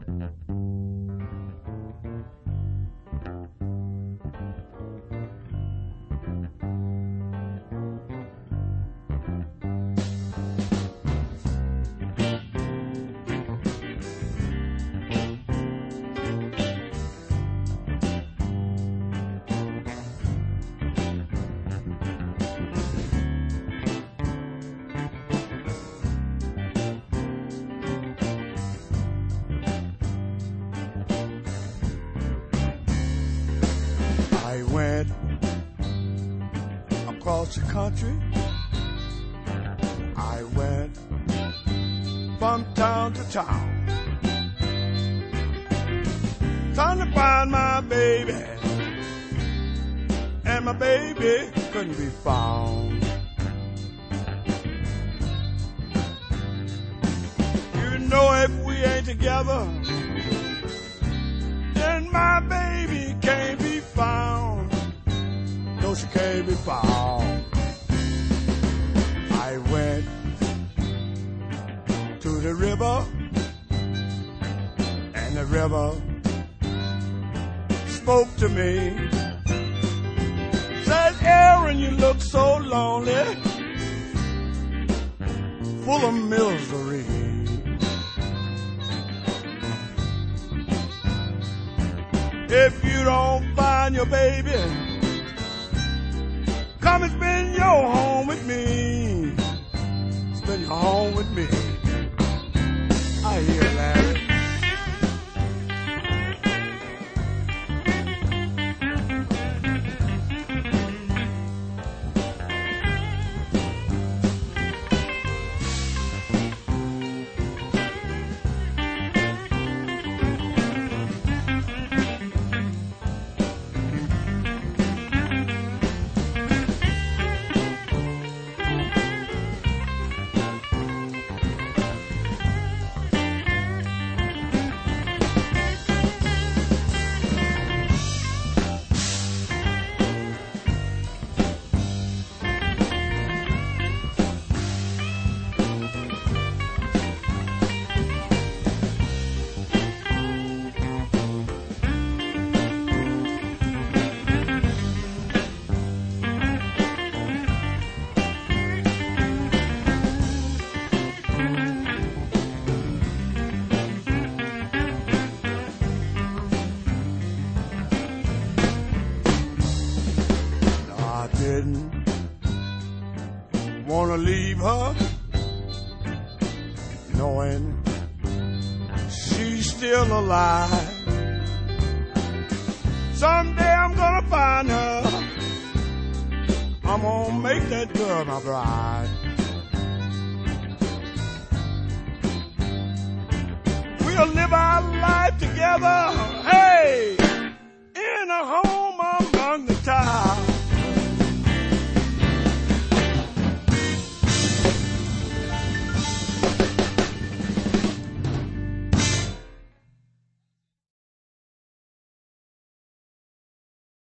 I went across the country. I went from town to town, trying to find my baby, and my baby couldn't be found. You know, if we ain't together, then my baby can't be found. No, she can't be found. I went to the river, and the river spoke to me. Said, Aaron, you look so lonely, full of misery. If you don't find your baby, come and spend your home with me. Spend your home with me. I hear Larry. Didn't want to leave her, knowing she's still alive. Someday I'm gonna find her, I'm gonna make that girl my bride. We'll live our life together